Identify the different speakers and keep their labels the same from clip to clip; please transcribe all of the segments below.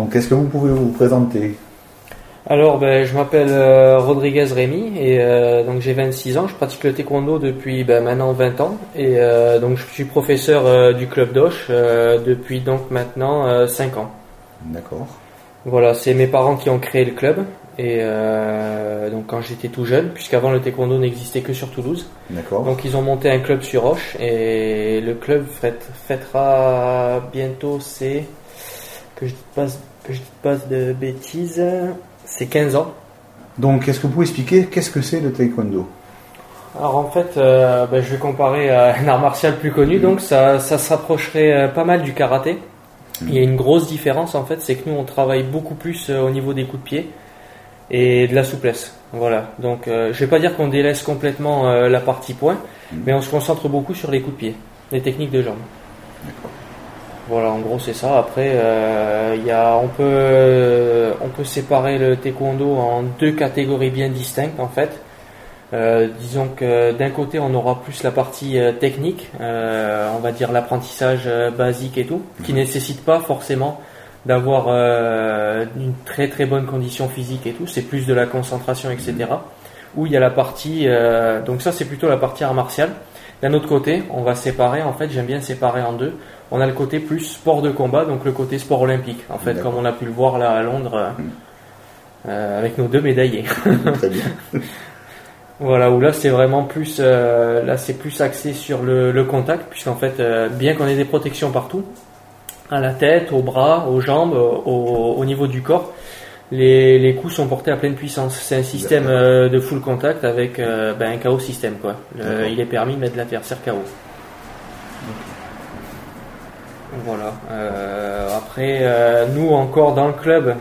Speaker 1: Donc, est-ce que vous pouvez vous présenter?
Speaker 2: Alors, je m'appelle Rodriguez Rémi et donc j'ai 26 ans. Je pratique le taekwondo depuis maintenant 20 ans et donc je suis professeur du club d'Auch depuis donc maintenant 5 ans.
Speaker 1: D'accord.
Speaker 2: Voilà, c'est mes parents qui ont créé le club et donc quand j'étais tout jeune, puisqu'avant le taekwondo n'existait que sur Toulouse.
Speaker 1: D'accord.
Speaker 2: Donc ils ont monté un club sur Auch et le club fêtera bientôt que je dis pas de bêtises. C'est 15 ans.
Speaker 1: Donc, est-ce que vous pouvez expliquer qu'est-ce que c'est le taekwondo?
Speaker 2: Alors en fait, je vais comparer à un art martial plus connu, donc ça se rapprocherait pas mal du karaté. Il y a une grosse différence en fait, c'est que nous on travaille beaucoup plus au niveau des coups de pied et de la souplesse. Voilà, donc je vais pas dire qu'on délaisse complètement la partie poing, mais on se concentre beaucoup sur les coups de pied, les techniques de jambes.
Speaker 1: D'accord.
Speaker 2: Voilà, en gros c'est ça. Après, on peut séparer le taekwondo en deux catégories bien distinctes en fait. Disons que d'un côté on aura plus la partie technique, on va dire l'apprentissage basique et tout, qui nécessite pas forcément d'avoir une très très bonne condition physique et tout. C'est plus de la concentration, etc. Où il y a la partie, donc ça c'est plutôt la partie art martial. D'un autre côté, on va séparer, en fait, j'aime bien séparer en deux. On a le côté plus sport de combat, donc le côté sport olympique, en fait, comme on a pu le voir là à Londres, avec nos 2 médaillés.
Speaker 1: Très bien.
Speaker 2: Voilà, où là c'est vraiment plus, là c'est plus axé sur le contact, puisqu'en fait, bien qu'on ait des protections partout, à la tête, aux bras, aux jambes, au niveau du corps, les coups sont portés à pleine puissance. C'est un système de full contact avec un KO système quoi. Il est permis de mettre de l'adversaire KO. Voilà. Après, nous encore dans le club,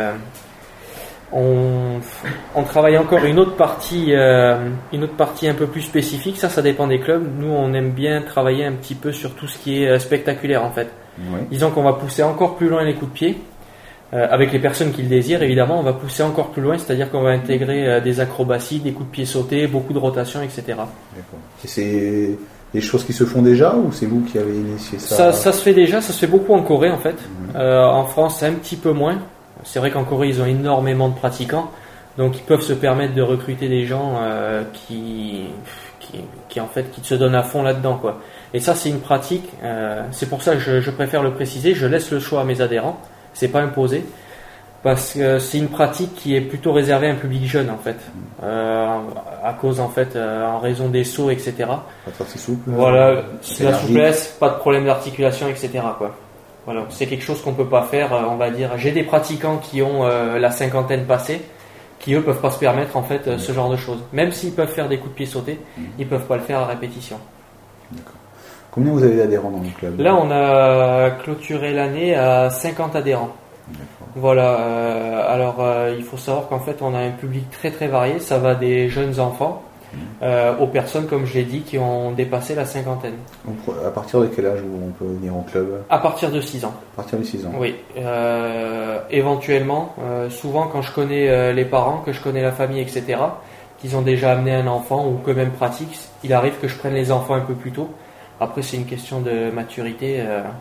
Speaker 2: on travaille encore une autre partie un peu plus spécifique. Ça dépend des clubs. Nous, on aime bien travailler un petit peu sur tout ce qui est spectaculaire en fait.
Speaker 1: Oui.
Speaker 2: Disons qu'on va pousser encore plus loin les coups de pied. Avec les personnes qui le désirent, évidemment, on va pousser encore plus loin, c'est-à-dire qu'on va intégrer des acrobaties, des coups de pied sautés, beaucoup de rotations, etc.
Speaker 1: D'accord. Et c'est des choses qui se font déjà ou c'est vous qui avez initié ça?
Speaker 2: Ça se fait déjà, ça se fait beaucoup en Corée en fait. En France, un petit peu moins. C'est vrai qu'en Corée, ils ont énormément de pratiquants, donc ils peuvent se permettre de recruter des gens qui en fait qui se donnent à fond là-dedans quoi. Et ça, c'est une pratique. C'est pour ça que je préfère le préciser. Je laisse le choix à mes adhérents. C'est pas imposé parce que c'est une pratique qui est plutôt réservée à un public jeune en fait, à cause en fait en raison des sauts etc.
Speaker 1: C'est souple.
Speaker 2: Voilà, c'est la souplesse, pas de problème d'articulation etc. quoi. Voilà, c'est quelque chose qu'on peut pas faire, on va dire. J'ai des pratiquants qui ont la cinquantaine passée, qui eux peuvent pas se permettre en fait ce genre de choses. Même s'ils peuvent faire des coups de pied sautés, ils peuvent pas le faire à répétition.
Speaker 1: D'accord. Combien vous avez d'adhérents dans le club?
Speaker 2: Là, on a clôturé l'année à 50 adhérents.
Speaker 1: D'accord.
Speaker 2: Voilà. Alors, il faut savoir qu'en fait, on a un public très très varié. Ça va des jeunes enfants aux personnes, comme je l'ai dit, qui ont dépassé la cinquantaine.
Speaker 1: À partir de quel âge on peut venir au club?
Speaker 2: À partir de 6 ans.
Speaker 1: À partir de 6 ans.
Speaker 2: Oui. Éventuellement, souvent quand je connais les parents, que je connais la famille, etc., qu'ils ont déjà amené un enfant ou que même pratiquent, il arrive que je prenne les enfants un peu plus tôt. Après, c'est une question de maturité.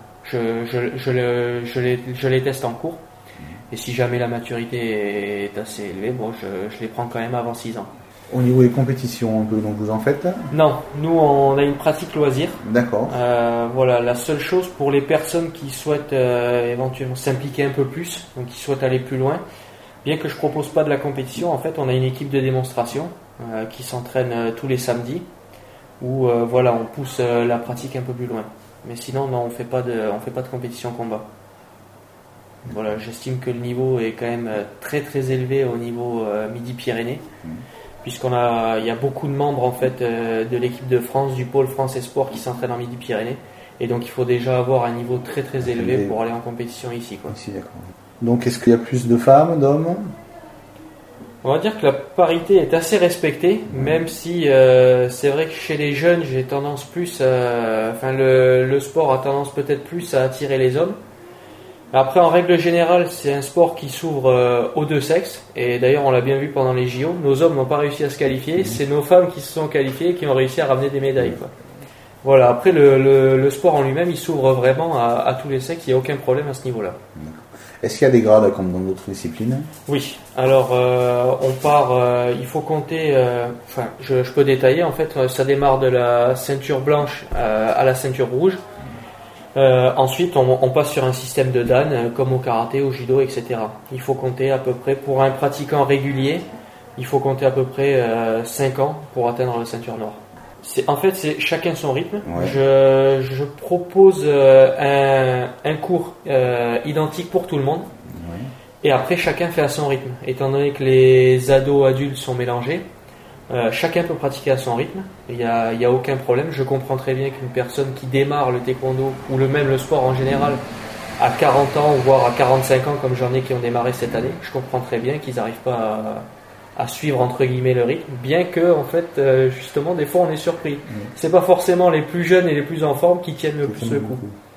Speaker 2: Je les teste en cours. Et si jamais la maturité est assez élevée, je les prends quand même avant 6 ans.
Speaker 1: Au niveau des compétitions, un peu, donc vous en faites?
Speaker 2: Non, nous on a une pratique loisir.
Speaker 1: D'accord.
Speaker 2: Voilà, la seule chose pour les personnes qui souhaitent éventuellement s'impliquer un peu plus, donc qui souhaitent aller plus loin, bien que je propose pas de la compétition, en fait, on a une équipe de démonstration qui s'entraîne tous les samedis. Où voilà, on pousse la pratique un peu plus loin. Mais sinon, non, on fait pas de compétition combat. Voilà, j'estime que le niveau est quand même très très élevé au niveau Midi-Pyrénées, il y a beaucoup de membres en fait de l'équipe de France, du pôle France Esport qui s'entraînent en Midi-Pyrénées, et donc il faut déjà avoir un niveau très très élevé pour aller en compétition ici, quoi.
Speaker 1: Ici, d'accord. Donc, est-ce qu'il y a plus de femmes, d'hommes?
Speaker 2: On va dire que la parité est assez respectée, même si c'est vrai que chez les jeunes, j'ai tendance plus, le sport a tendance peut-être plus à attirer les hommes. Après, en règle générale, c'est un sport qui s'ouvre aux deux sexes, et d'ailleurs on l'a bien vu pendant les JO. Nos hommes n'ont pas réussi à se qualifier, c'est nos femmes qui se sont qualifiées et qui ont réussi à ramener des médailles, quoi. Voilà. Après, le sport en lui-même, il s'ouvre vraiment à tous les sexes. Il n'y a aucun problème à ce niveau-là.
Speaker 1: Est-ce qu'il y a des grades comme dans d'autres disciplines?
Speaker 2: Oui, alors on part, il faut compter, je peux détailler en fait, ça démarre de la ceinture blanche à la ceinture rouge. Ensuite on passe sur un système de dan comme au karaté, au judo, etc. Il faut compter à peu près, pour un pratiquant régulier, il faut compter à peu près 5 ans pour atteindre la ceinture noire. En fait, c'est chacun son rythme.
Speaker 1: Ouais.
Speaker 2: Je propose un cours identique pour tout le monde.
Speaker 1: Ouais.
Speaker 2: Et après, chacun fait à son rythme. Étant donné que les ados adultes sont mélangés, chacun peut pratiquer à son rythme. Il y a aucun problème. Je comprends très bien qu'une personne qui démarre le taekwondo, ou même le sport en général, à 40 ans, voire à 45 ans, comme j'en ai qui ont démarré cette année, je comprends très bien qu'ils n'arrivent pas à suivre entre guillemets le rythme, bien que en fait justement des fois on est surpris. C'est pas forcément les plus jeunes et les plus en forme qui tiennent le plus le coup.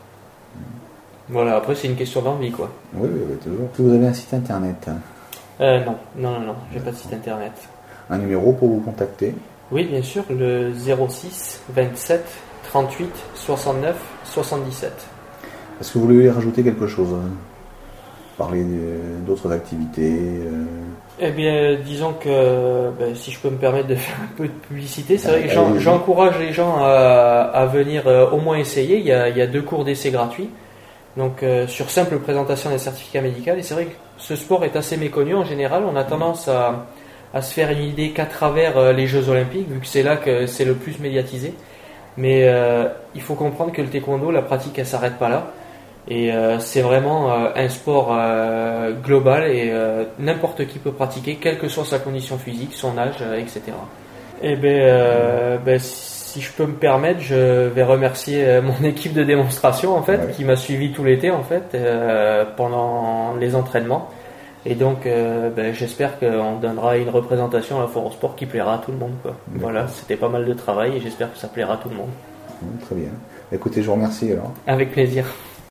Speaker 2: Voilà, après c'est une question d'envie quoi.
Speaker 1: Oui, toujours. Est-ce que vous avez un site internet?
Speaker 2: Non, j'ai pas de site internet.
Speaker 1: Un numéro pour vous contacter?
Speaker 2: Oui, bien sûr, le 06 27 38 69 77.
Speaker 1: Est-ce que vous voulez rajouter quelque chose? Parler d'autres activités?
Speaker 2: Eh bien, disons que si je peux me permettre de faire un peu de publicité, c'est vrai que j'encourage les gens à venir au moins essayer. Il y a 2 cours d'essai gratuits, donc sur simple présentation des certificats médicaux. Et c'est vrai que ce sport est assez méconnu en général. On a tendance à se faire une idée qu'à travers les Jeux Olympiques, vu que c'est là que c'est le plus médiatisé. Mais il faut comprendre que le taekwondo, la pratique, elle s'arrête pas là. Et c'est vraiment un sport global et n'importe qui peut pratiquer, quelle que soit sa condition physique, son âge, etc. Et si je peux me permettre, je vais remercier mon équipe de démonstration en fait, qui m'a suivi tout l'été en fait pendant les entraînements. Et donc j'espère qu'on donnera une représentation à la Foire au Sport qui plaira à tout le monde quoi. Voilà, c'était pas mal de travail et j'espère que ça plaira à tout le monde.
Speaker 1: Très bien. Écoutez, je vous remercie alors.
Speaker 2: Avec plaisir.